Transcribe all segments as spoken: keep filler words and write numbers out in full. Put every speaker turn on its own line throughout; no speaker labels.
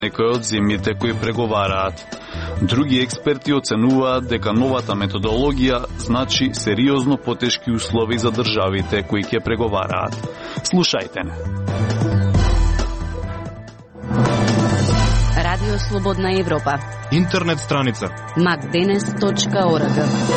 некои од земјите кои преговараат. Други експерти оценуваат дека новата методологија значи сериозно потешки услови за државите кои ќе преговараат. Слушајте не.
Радио Слободна Европа.
Интернет страница
макденес точка орг.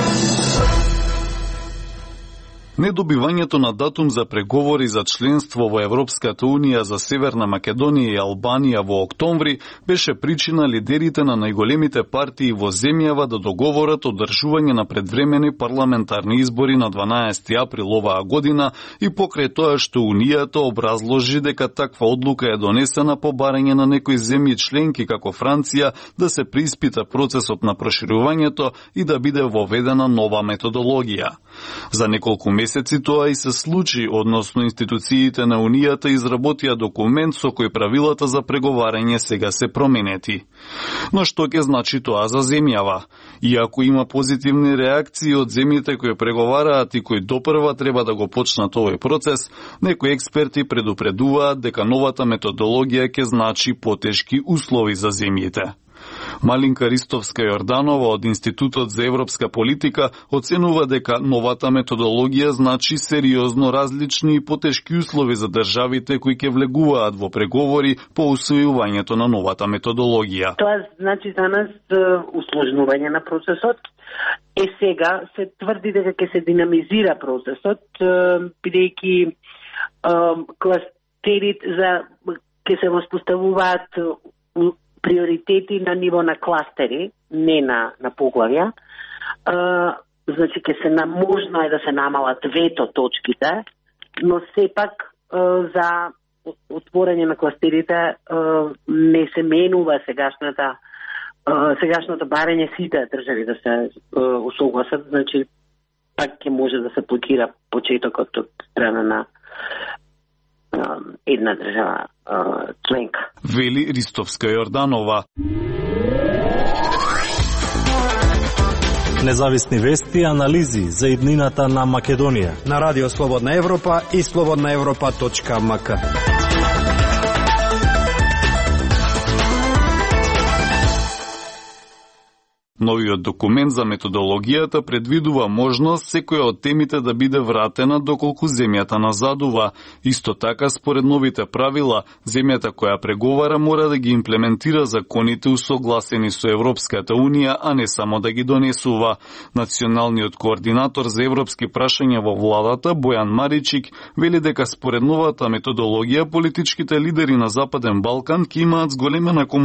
Недобивањето на датум за преговори за членство во Европската Унија за Северна Македонија и Албанија во октомври беше причина лидерите на најголемите партии во земјава да договорат одржување на предвремени парламентарни избори на дванаесети април оваа година и покрај тоа што Унијата образложи дека таква одлука е донесена по барање на некои земји членки како Франција да се преиспита процесот на проширувањето и да биде воведена нова методологија. За неколку месеци тоа и се случи, односно институциите на Унијата изработија документ со кој правилата за преговарање сега се променети. Но што ќе значи тоа за земјава? Иако има позитивни реакции од земјите кои преговараат и кои допрва треба да го почнат овој процес, некои експерти предупредуваат дека новата методологија ќе значи потешки услови за земјите. Малинка Ристовска-Јорданова од Институтот за европска политика оценува дека новата методологија значи сериозно различни и потешки услови за државите кои ќе влегуваат во преговори по усвојувањето на новата методологија.
Тоа значи за нас усложнување на процесот. Е сега се тврди дека ќе се динамизира процесот, бидејќи кластерите за ќе се воспоставуваат приоритети на ниво на кластери, не на, на поглавја. А, значи, ќе се на, можно е да се намалат вето точките, но сепак а, за отворање на кластерите а, не се менува сегашната а, сегашното барање сите држави да се усогласат, значи пак ќе може да се блокира почетокот од страна на една држава членка.
Вели Ристовска-Јорданова.
Независни вести и анализи за иднината на Македонија
на Радио Слободна Европа и слободна европа точка мк.
Новиот документ за методологијата предвидува можност секоја од темите да биде вратена доколку земјата назадува. Исто така, според новите правила, земјата која преговара мора да ги имплементира законите усогласени со Европската Унија, а не само да ги донесува. Националниот координатор за европски прашања во владата, Бојан Маричик, вели дека според новата методологија политичките лидери на Западен Балкан ќе имаат зголемена